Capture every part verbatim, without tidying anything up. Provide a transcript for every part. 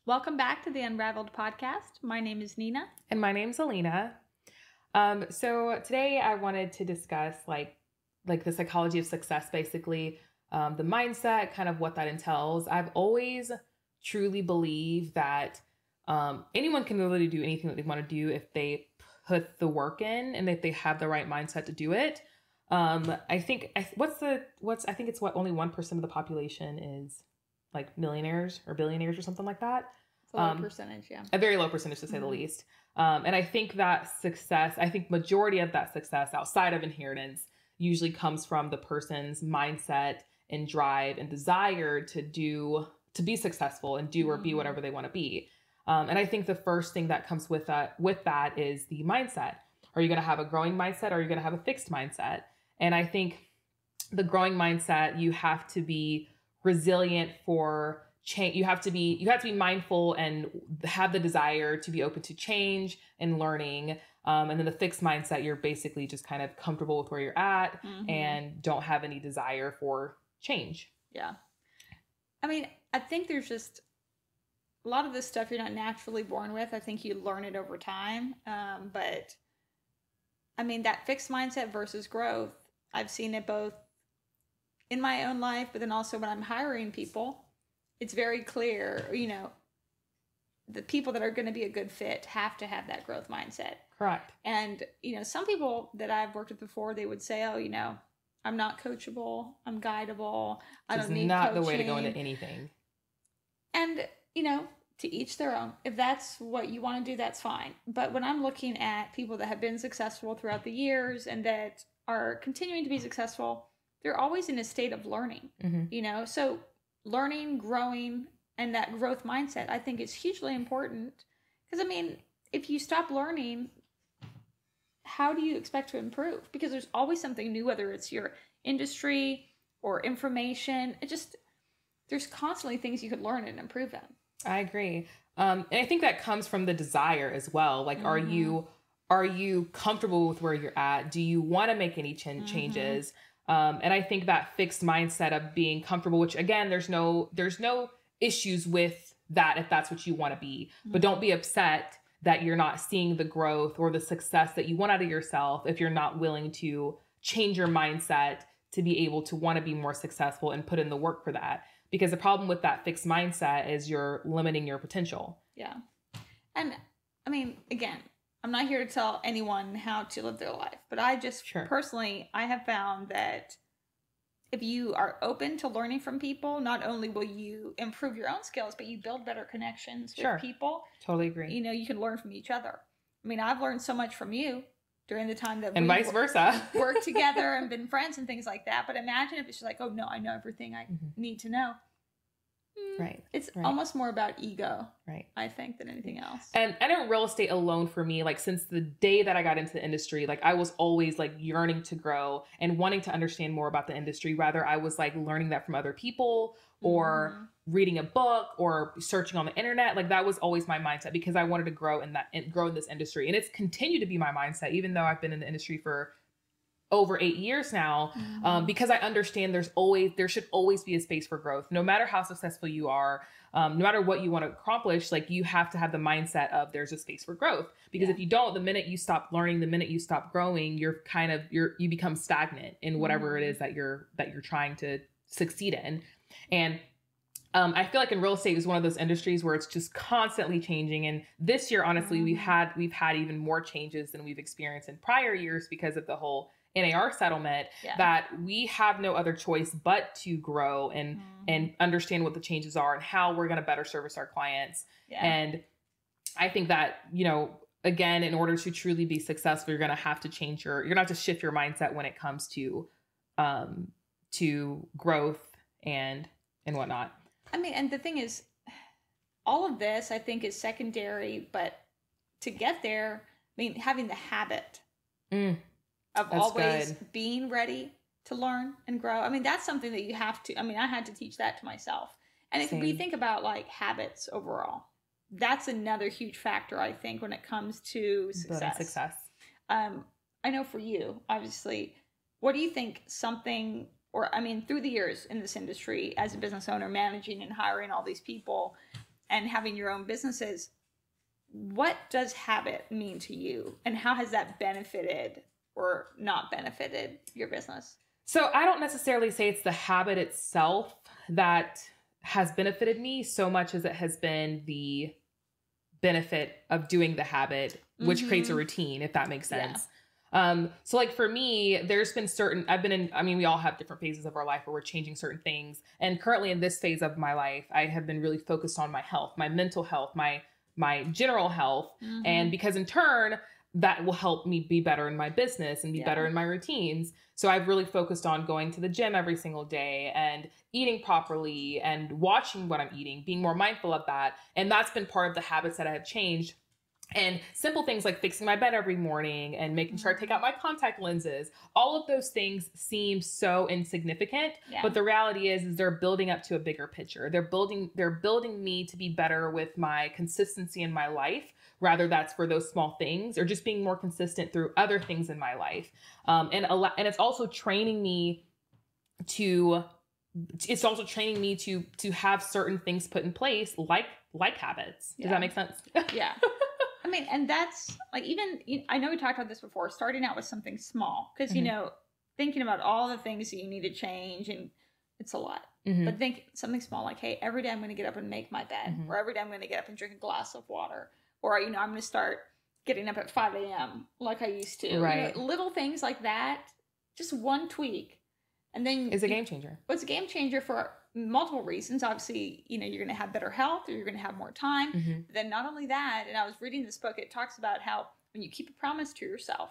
Welcome back to the Unraveled podcast. My name is Nina. And my name's Alina. Um, so today I wanted to discuss like like the psychology of success, basically, um, the mindset, kind of what that entails. I've always truly believed that um, anyone can literally do anything that they want to do if they put the work in and if they have the right mindset to do it. Um, I think I, what's the what's I think it's what only one percent of the population is like millionaires or billionaires or something like that. It's a low Um, percentage, yeah. A very low percentage to say Mhm. the least. Um, and I think that success, I think majority of that success outside of inheritance usually comes from the person's mindset and drive and desire to do, to be successful and do or be Mhm. whatever they want to be. Um, and I think the first thing that comes with that, with that is the mindset. Are you going to have a growing mindset or are you going to have a fixed mindset? And I think the growing mindset, you have to be resilient for change. You have to be, you have to be mindful and have the desire to be open to change and learning. Um, and then the fixed mindset, you're basically just kind of comfortable with where you're at Mhm. and don't have any desire for change. Yeah. I mean, I think there's just a lot of this stuff you're not naturally born with. I think you learn it over time. Um, but I mean, that fixed mindset versus growth, I've seen it both in my own life, but then also when I'm hiring people, it's very clear, you know, the people that are going to be a good fit have to have that growth mindset. Correct. And, you know, some people that I've worked with before, they would say, oh, you know, I'm not coachable, I'm guidable, I It's don't need not coaching. the way to go into anything. And, you know, to each their own. If that's what you want to do, that's fine. But when I'm looking at people that have been successful throughout the years and that are continuing to be successful, they're always in a state of learning, Mm-hmm. you know? So learning, growing, and that growth mindset, I think is hugely important. Because, I mean, if you stop learning, how do you expect to improve? Because there's always something new, whether it's your industry or information. It just, there's constantly things you could learn and improve in. I agree. Um, and I think that comes from the desire as well. Like, are Mhm. you, are you comfortable with where you're at? Do you want to make any ch- Mhm. changes? Um, and I think that fixed mindset of being comfortable, which again, there's no, there's no issues with that if that's what you want to be, but don't be upset that you're not seeing the growth or the success that you want out of yourself if you're not willing to change your mindset to be able to want to be more successful and put in the work for that. Because the problem with that fixed mindset is you're limiting your potential. Yeah. And I mean, again, I'm not here to tell anyone how to live their life, but I just Sure. personally, I have found that if you are open to learning from people, not only will you improve your own skills, but you build better connections Sure. with people. Totally agree. You know, you can learn from each other. I mean, I've learned so much from you during the time that And we vice wo- versa. worked together and been friends and things like that. But imagine if it's just like, oh no, I know everything I Mhm. need to know. Mm, Right. It's right. almost more about ego, Right. I think, than anything else. And and in real estate alone for me, like since the day that I got into the industry, like I was always like yearning to grow and wanting to understand more about the industry. Rather, I was like learning that from other people or Mhm. reading a book or searching on the internet. Like that was always my mindset because I wanted to grow in that and grow in this industry. And it's continued to be my mindset, even though I've been in the industry for over eight years now, Mhm. um, because I understand there's always, there should always be a space for growth, no matter how successful you are, um, no matter what you want to accomplish, like you have to have the mindset of there's a space for growth. Because Yeah. if you don't, the minute you stop learning, the minute you stop growing, you're kind of, you're, you become stagnant in whatever it Mhm. is that you're, that you're trying to succeed in. And Um, I feel like in real estate is one of those industries where it's just constantly changing. And this year, honestly, we've Mhm. had we've had even more changes than we've experienced in prior years because of the whole N A R settlement. Yeah. That we have no other choice but to grow and Mhm. and understand what the changes are and how we're going to better service our clients. Yeah. And I think that, you know, again, in order to truly be successful, you're going to have to change your, you're going to have to shift your mindset when it comes to, um, to growth and, and whatnot. I mean, and the thing is, all of this I think is secondary, but to get there, I mean, having the habit Mm, of that's always good. being ready to learn and grow. I mean, that's something that you have to, I mean, I had to teach that to myself. And if we Same. think about like habits overall, that's another huge factor, I think, when it comes to Building success. success. Um, I know for you, obviously, what do you think something, or I mean, through the years in this industry as a business owner, managing and hiring all these people, and having your own businesses, what does habit mean to you, and how has that benefited or not benefited your business? So I don't necessarily say it's the habit itself that has benefited me so much as it has been the benefit of doing the habit, which mm-hmm. creates a routine, if that makes sense. Yeah. Um, so like for me, there's been certain, I've been in, I mean, we all have different phases of our life where we're changing certain things. And currently in this phase of my life, I have been really focused on my health, my mental health, my, my general health. Mm-hmm. And because in turn, that will help me be better in my business and be yeah. better in my routines. So I've really focused on going to the gym every single day and eating properly and watching what I'm eating, being more mindful of that. And that's been part of the habits that I have changed. And simple things like fixing my bed every morning and making sure I take out my contact lenses. All of those things seem so insignificant, yeah. but the reality is, is they're building up to a bigger picture. They're building, they're building me to be better with my consistency in my life, rather that's for those small things, or just being more consistent through other things in my life. Um, and, a lot, and it's also training me to, it's also training me to, to have certain things put in place, like, like habits. Does yeah. that make sense? Yeah. I mean, and that's like, even, I know we talked about this before, starting out with something small, because, mm-hmm. you know, thinking about all the things that you need to change, and it's a lot, mm-hmm. but think something small, like, hey, every day I'm going to get up and make my bed, mm-hmm. or every day I'm going to get up and drink a glass of water, or, you know, I'm going to start getting up at five a.m. like I used to. Right. You know, little things like that, just one tweak. And then it's a game changer. Well, it's a game changer for multiple reasons. Obviously, you know, you're going to have better health, or you're going to have more time. Mm-hmm. But then not only that, and I was reading this book, it talks about how when you keep a promise to yourself,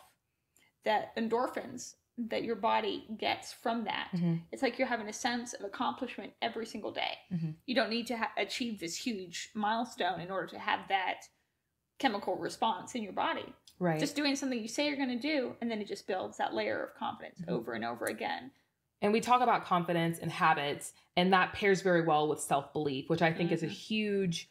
that endorphins that your body gets from that, mm-hmm. it's like you're having a sense of accomplishment every single day. Mm-hmm. You don't need to ha- achieve this huge milestone in order to have that chemical response in your body. Right. Just doing something you say you're going to do, and then it just builds that layer of confidence mm-hmm. over and over again. And we talk about confidence and habits, and that pairs very well with self-belief, which I think mm-hmm. is a huge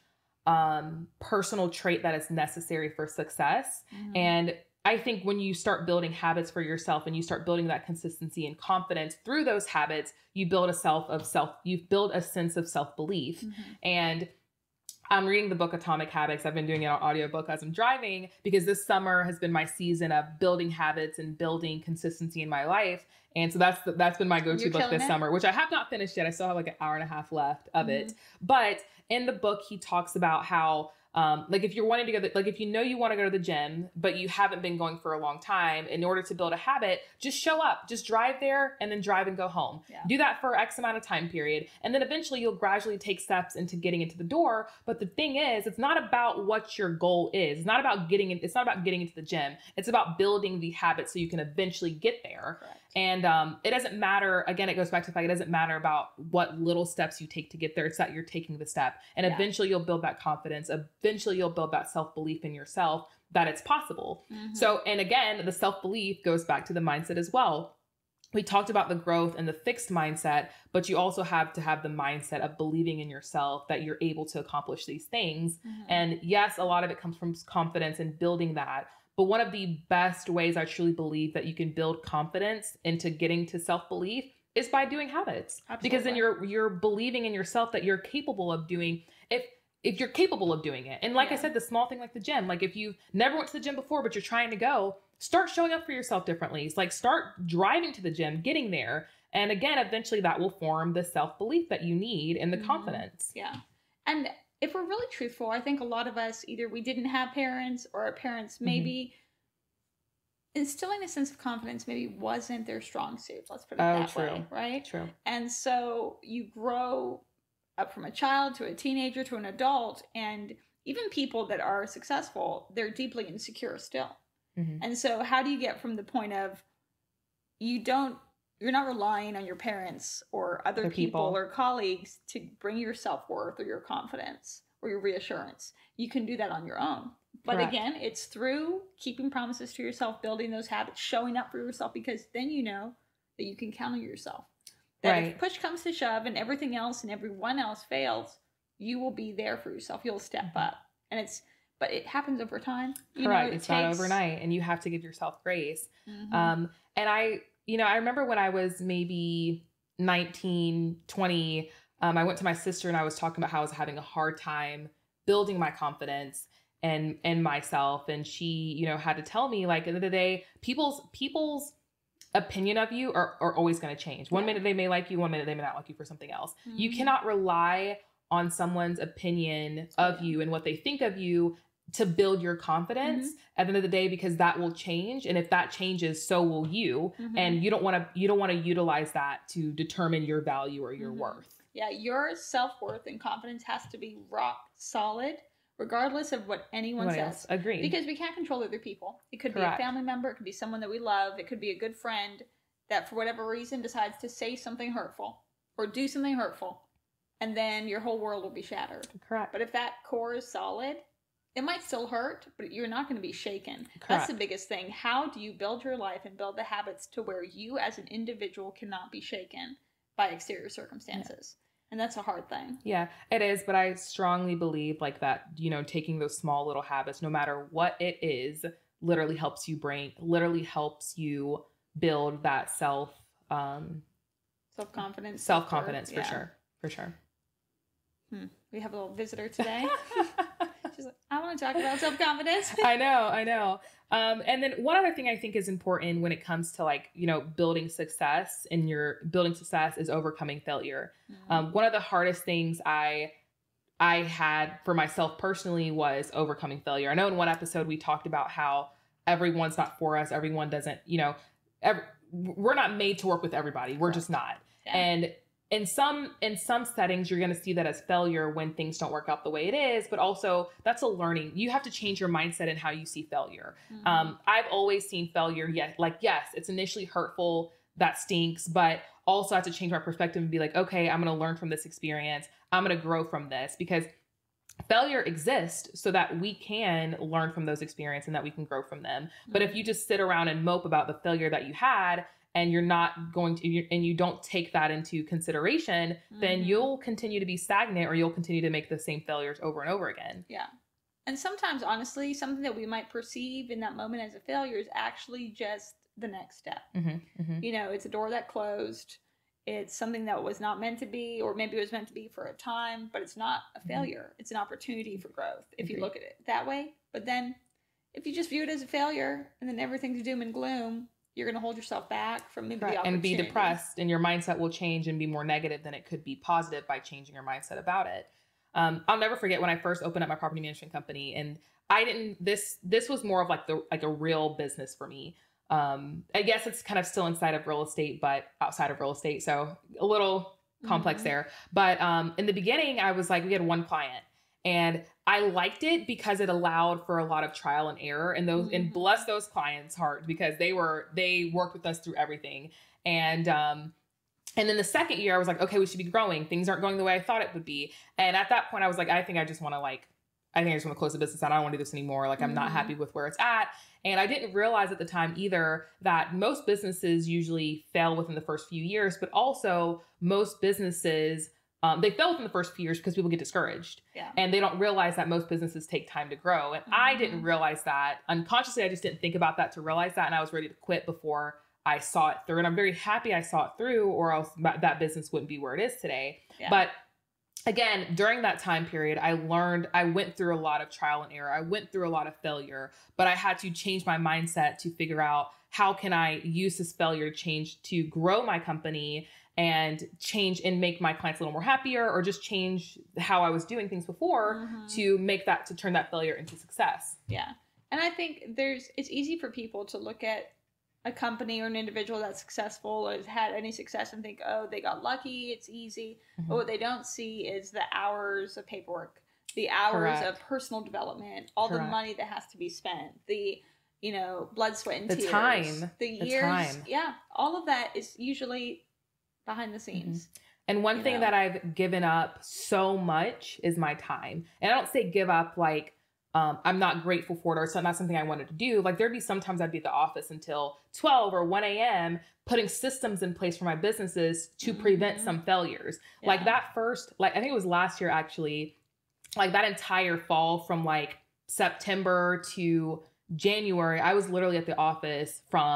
um, personal trait that is necessary for success. Mm-hmm. And I think when you start building habits for yourself and you start building that consistency and confidence through those habits, you build a self of self, you build a sense of self-belief. Mm-hmm. And I'm reading the book Atomic Habits. I've been doing it on audiobook as I'm driving, because this summer has been my season of building habits and building consistency in my life. And so that's the, that's been my go-to You're book this it. summer, which I have not finished yet. I still have like an hour and a half left of mm-hmm. it. But in the book, he talks about how Um, like if you're wanting to go, to, like if you know you want to go to the gym, but you haven't been going for a long time, in order to build a habit, just show up, just drive there and then drive and go home. Yeah. Do that for X amount of time period. And then eventually you'll gradually take steps into getting into the door. But the thing is, it's not about what your goal is. It's not about getting in, it's not about getting into the gym. It's about building the habit so you can eventually get there. Correct. And um, it doesn't matter. Again, it goes back to the fact it doesn't matter about what little steps you take to get there. It's that you're taking the step. And yeah. eventually you'll build that confidence. Eventually you'll build that self-belief in yourself that it's possible. Mm-hmm. So, and again, the self-belief goes back to the mindset as well. We talked about the growth and the fixed mindset, but you also have to have the mindset of believing in yourself that you're able to accomplish these things. Mm-hmm. And yes, a lot of it comes from confidence and building that. But one of the best ways I truly believe that you can build confidence into getting to self-belief is by doing habits. Absolutely. Because then you're you're believing in yourself that you're capable of doing if if you're capable of doing it. And like yeah. I said, the small thing like the gym, like if you've never went to the gym before, but you're trying to go, start showing up for yourself differently. It's like start driving to the gym, getting there. And again, eventually that will form the self-belief that you need and the mm-hmm. confidence. Yeah. And if we're really truthful, I think a lot of us, either we didn't have parents, or our parents maybe mm-hmm. instilling a sense of confidence maybe wasn't their strong suit. Let's put it oh, that true. way, right? True. And so you grow up from a child to a teenager to an adult, and even people that are successful, they're deeply insecure still. Mm-hmm. And so how do you get from the point of you don't, you're not relying on your parents or other people, people or colleagues to bring your self-worth or your confidence or your reassurance. You can do that on your own. But Correct. Again, it's through keeping promises to yourself, building those habits, showing up for yourself, because then you know that you can count on yourself. That right. if push comes to shove and everything else and everyone else fails, you will be there for yourself. You'll step up. And it's, but it happens over time. You Correct. know, it it's takes... not overnight, and you have to give yourself grace. Mm-hmm. Um, and I, you know, I remember when I was maybe nineteen, twenty, um, I went to my sister and I was talking about how I was having a hard time building my confidence and and myself. And she, you know, had to tell me, like, at the end of the day, people's people's opinion of you are, are always going to change. One Yeah. minute they may like you, one minute they may not like you for something else. Mhm. You cannot rely on someone's opinion of Yeah. you and what they think of you to build your confidence Mhm. at the end of the day, because that will change. And if that changes, so will you. Mhm. And you don't want to, you don't want to utilize that to determine your value or your Mhm. worth. Yeah, your self-worth and confidence has to be rock solid, regardless of what anyone What says. else? Agree. Because we can't control other people. It could Correct. be a family member, it could be someone that we love, it could be a good friend that for whatever reason decides to say something hurtful or do something hurtful, and then your whole world will be shattered. Correct. But if that core is solid, it might still hurt, but you're not going to be shaken. Correct. That's the biggest thing. How do you build your life and build the habits to where you as an individual cannot be shaken by exterior circumstances? Yeah. And that's a hard thing. Yeah, it is. But I strongly believe like that, you know, taking those small little habits, no matter what it is, literally helps you brain, literally helps you build that self, um, self-confidence, self-confidence for yeah. sure. For sure. Hmm. We have a little visitor today. She's like, I want to talk about self-confidence. I know, I know. Um, and then one other thing I think is important when it comes to like, you know, building success in your building success is overcoming failure. Mm-hmm. Um, one of the hardest things I, I had for myself personally was overcoming failure. I know in one episode we talked about how everyone's not for us. Everyone doesn't, you know, every, we're not made to work with everybody. We're just not. Yeah. And in some, in some settings, you're going to see that as failure when things don't work out the way it is, but also that's a learning. You have to change your mindset and how you see failure. Mm-hmm. Um, I've always seen failure. Yet, like, yes, it's initially hurtful. That stinks, but also I have to change my perspective and be like, okay, I'm going to learn from this experience. I'm going to grow from this, because failure exists so that we can learn from those experiences and that we can grow from them. Mm-hmm. But if you just sit around and mope about the failure that you had, and you're not going to, and you don't take that into consideration, mm-hmm. then you'll continue to be stagnant, or you'll continue to make the same failures over and over again. Yeah. And sometimes, honestly, something that we might perceive in that moment as a failure is actually just the next step. Mm-hmm. Mm-hmm. You know, it's a door that closed. It's something that was not meant to be, or maybe it was meant to be for a time, but it's not a failure. Mm-hmm. It's an opportunity for growth if Agreed. You look at it that way. But then if you just view it as a failure and then everything's doom and gloom, you're going to hold yourself back from maybe right. the opportunity. And be depressed, and your mindset will change and be more negative than it could be positive by changing your mindset about it. Um, I'll never forget when I first opened up my property management company, and I didn't, this, this was more of like the, like a real business for me. Um, I guess it's kind of still inside of real estate, but outside of real estate. So a little complex mm-hmm. there. But, um, in the beginning I was like, we had one client, and I liked it because it allowed for a lot of trial and error, and those, mm-hmm. and bless those clients' heart, because they were, they worked with us through everything. And, um, and then the second year I was like, okay, we should be growing. Things aren't going the way I thought it would be. And at that point I was like, I think I just want to like, I think I just want to close the business out. I don't want to do this anymore. Like, I'm mm-hmm. not happy with where it's at. And I didn't realize at the time either that most businesses usually fail within the first few years, but also most businesses, um, they fail within the first few years because people get discouraged. Yeah. And they don't realize that most businesses take time to grow. And mm-hmm. I didn't realize that. Unconsciously, I just didn't think about that to realize that. And I was ready to quit before I saw it through. And I'm very happy I saw it through, or else that business wouldn't be where it is today. Yeah. But again, during that time period, I learned, I went through a lot of trial and error. I went through a lot of failure, but I had to change my mindset to figure out how can I use this failure to change, to grow my company and change and make my clients a little more happier, or just change how I was doing things before mm-hmm. to make that, to turn that failure into success. Yeah. And I think there's, it's easy for people to look at a company or an individual that's successful or has had any success and think, oh, they got lucky, it's easy. Mm-hmm. But what they don't see is the hours of paperwork, the hours Correct. Of personal development, all Correct. The money that has to be spent, the, you know, blood, sweat, and the tears. Time. The years. The time. Yeah. All of that is usually behind the scenes. Mm-hmm. And one thing know? That I've given up so much is my time. And I don't say give up like, Um, I'm not grateful for it, or it's not something I wanted to do. Like, there'd be sometimes I'd be at the office until twelve or one a.m. putting systems in place for my businesses to mm-hmm. prevent some failures. Yeah. Like that first, like I think it was last year actually, like that entire fall from like September to January, I was literally at the office from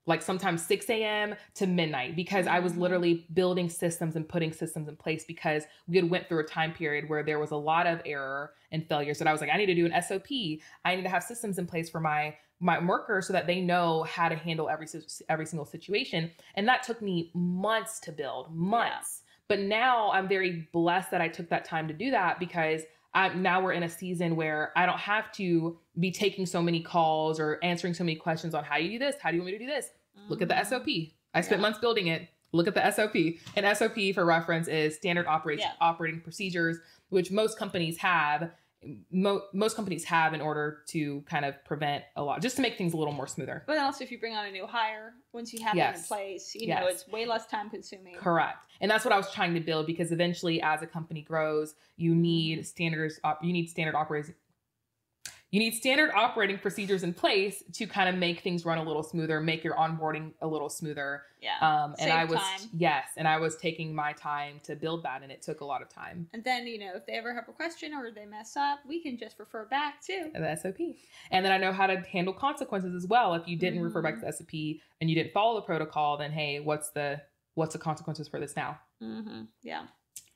like sometimes six a.m. to midnight, because I was Mhm. literally building systems and putting systems in place, because we had went through a time period where there was a lot of error and failure. So I was like, I need to do an S O P. I need to have systems in place for my my workers so that they know how to handle every si- every single situation. And that took me months to build, months. But now I'm very blessed that I took that time to do that, because I'm, now we're in a season where I don't have to be taking so many calls or answering so many questions on how you do this. How do you want me to do this? Look at the S O P. I spent Yeah. months building it. Look at the S O P. And S O P, for reference, is standard operation, Yeah. operating procedures, which most companies have. Mo- most companies have in order to kind of prevent a lot, just to make things a little more smoother. But also, if you bring on a new hire, once you have Yes. them in place, you Yes. know, it's way less time consuming. Correct. And that's what I was trying to build, because eventually, as a company grows, you need standards, op- you need standard operating, you need standard operating procedures in place to kind of make things run a little smoother, make your onboarding a little smoother. Yeah. Um, and Save I was, time. yes, and I was taking my time to build that, and it took a lot of time. And then, you know, if they ever have a question or they mess up, we can just refer back to The S O P. And then I know how to handle consequences as well. If you didn't Mhm. refer back to the S O P and you didn't follow the protocol, then hey, what's the what's the consequences for this now? Mm-hmm. Yeah.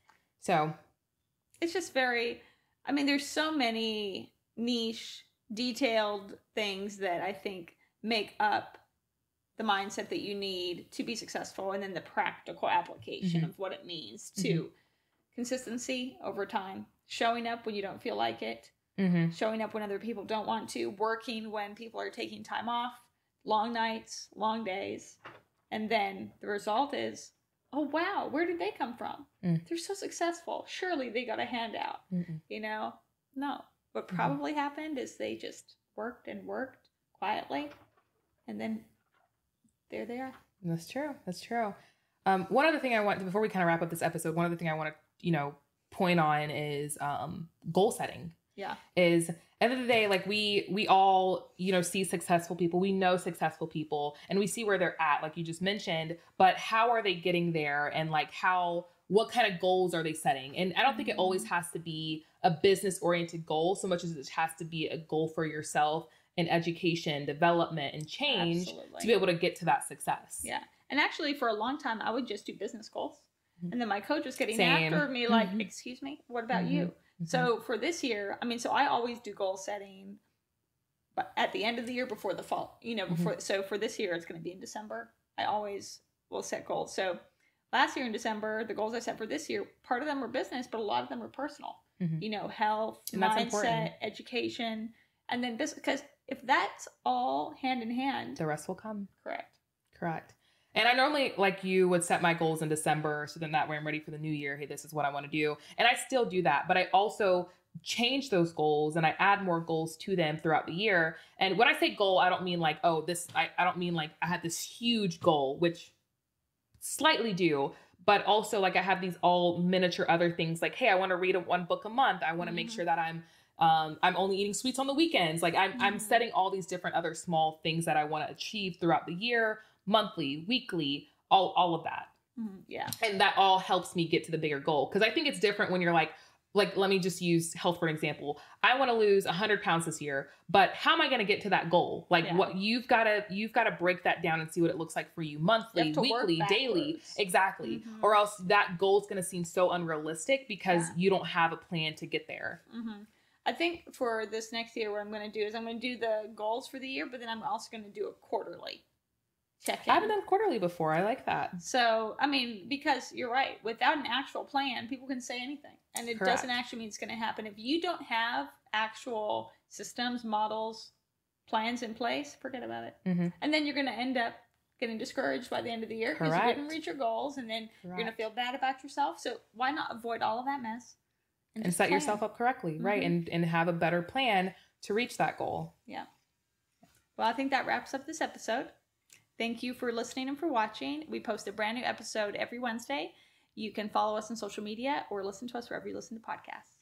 So It's just very, I mean, there's so many niche, detailed things that I think make up the mindset that you need to be successful, and then the practical application Mhm. of what it means to consistency over time, showing up when you don't feel like it, mhm. showing up when other people don't want to, working when people are taking time off, long nights, long days. And then the result is, oh, wow, where did they come from? Mm. They're so successful. Surely they got a handout, Mm-mm. you know? No. What Mhm. probably happened is they just worked and worked quietly, and then there they are. That's true. That's true. Um, one other thing I want to, before we kind of wrap up this episode, one other thing I want to, you know, point on is um, goal setting. Yeah. Is end of the day, like we we all, you know, see successful people. We know successful people, and we see where they're at, like you just mentioned. But how are they getting there? And like how, what kind of goals are they setting? And I don't think it always has to be a business oriented goal so much as it has to be a goal for yourself in education, development, and change Absolutely. to be able to get to that success. Yeah. And actually, for a long time, I would just do business goals. Mhm. And then my coach was getting Same. after me, like, Mhm. excuse me, what about Mhm. you? Mhm. So for this year, I mean, so I always do goal setting, but at the end of the year before the fall, you know, before. So for this year, it's going to be in December. I always will set goals. So last year in December, the goals I set for this year, part of them were business, but a lot of them were personal. Mhm. You know, health, And that's mindset, important. education, and then business. Because if that's all hand in hand, The rest will come. correct. Correct. And I normally, like you, would set my goals in December, so then that way I'm ready for the new year. Hey, this is what I want to do. And I still do that, but I also change those goals and I add more goals to them throughout the year. And when I say goal, I don't mean like, oh, this, I, I don't mean like I had this huge goal, which slightly do, but also like I have these all miniature other things like, hey, I want to read a, one book a month. I want to make Mhm. sure that I'm um, I'm only eating sweets on the weekends. Like I'm, I'm Mhm. setting all these different other small things that I want to achieve throughout the year, monthly, weekly, all, all of that. Mhm. Yeah. And that all helps me get to the bigger goal. Cause I think it's different when you're like, like, let me just use health for an example. I want to lose a hundred pounds this year, but how am I going to get to that goal? Like Yeah. what you've got to, you've got to break that down and see what it looks like for you monthly, You have to work weekly, daily. backwards. Exactly. Mhm. Or else that goal is going to seem so unrealistic because Yeah. you don't have a plan to get there. hmm I think for this next year, what I'm going to do is I'm going to do the goals for the year, but then I'm also going to do a quarterly check in. I haven't done quarterly before. I like that. So, I mean, because you're right, without an actual plan, people can say anything, and it Correct. doesn't actually mean it's going to happen. If you don't have actual systems, models, plans in place, forget about it. Mhm. And then you're going to end up getting discouraged by the end of the year because you Correct. didn't reach your goals, and then you're going to Correct. feel bad about yourself. So, why not avoid all of that mess And just set plan? yourself up correctly, right? Mhm. And and have a better plan to reach that goal. Yeah. Well, I think that wraps up this episode. Thank you for listening and for watching. We post a brand new episode every Wednesday. You can follow us on social media or listen to us wherever you listen to podcasts.